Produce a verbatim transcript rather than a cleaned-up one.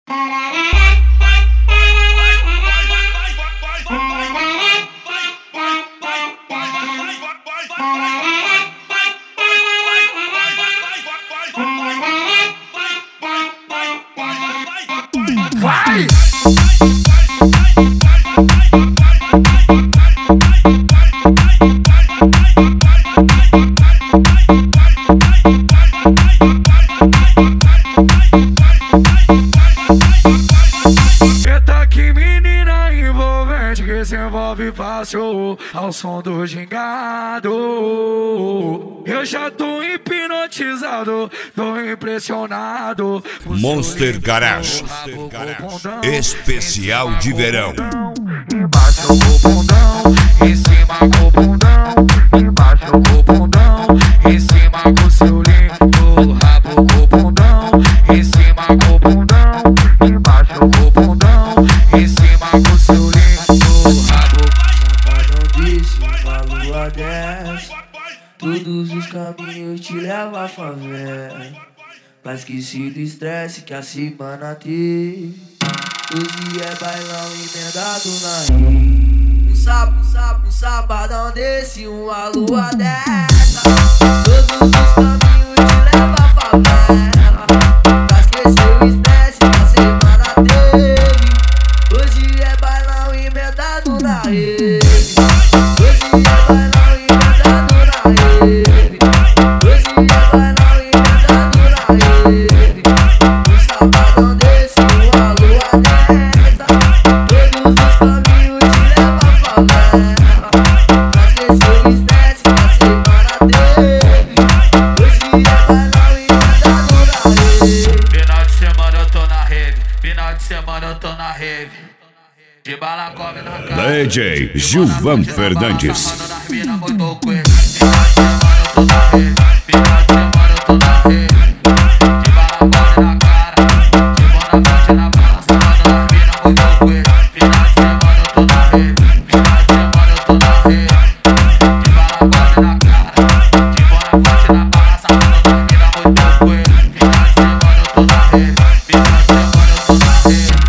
Vai! Eita que menina envolvente que se envolve fácil ao som do gingado. Eu já tô hipnotizado, tô impressionado. Monster Garage, especial de verão. Embaixo o bundão, em cima o bundão. Embaixo o bundão, em cima o seu lindo rabo o bundão. Em cima o bundão, embaixo o bundão. Em cima o seu lindo rabo. Não deixe uma lua dessa, todos os caminhos te levam à favela. Pra esquecer do estresse que a semana teve. Hoje é bailão emendado na rede. Um sábado, um sábado, um sabadão desse, uma lua dessa. Todos os caminhos te levam à favela. Pra esquecer o estresse que a semana teve. Hoje é bailão emendado na rede. Hoje é bailão emendado na rede. Hoje é bailão emendado na rede. Um sabadão desse, uma lua dessa. Todos os caminhos te levam à favela. Pra esquecer o estresse que a semana teve. Hoje é bailão emendado na rede. Final de semana eu tô na rave, final de semana eu tô na rave. De bala come na cara. D J Gilvan Fernandes. Final de semana eu tô na rave, final de semana eu tô na rave. De bala come na cara, de bona fonte na praça. Mano, nas mina muito coelho. Final de semana eu tô na rave, final de semana eu tô na rave. De bala come na cara, de bona fonte na praça. Mano, nas mina muito coelho. Final de semana eu tô na rave, final de semana eu tô na rave.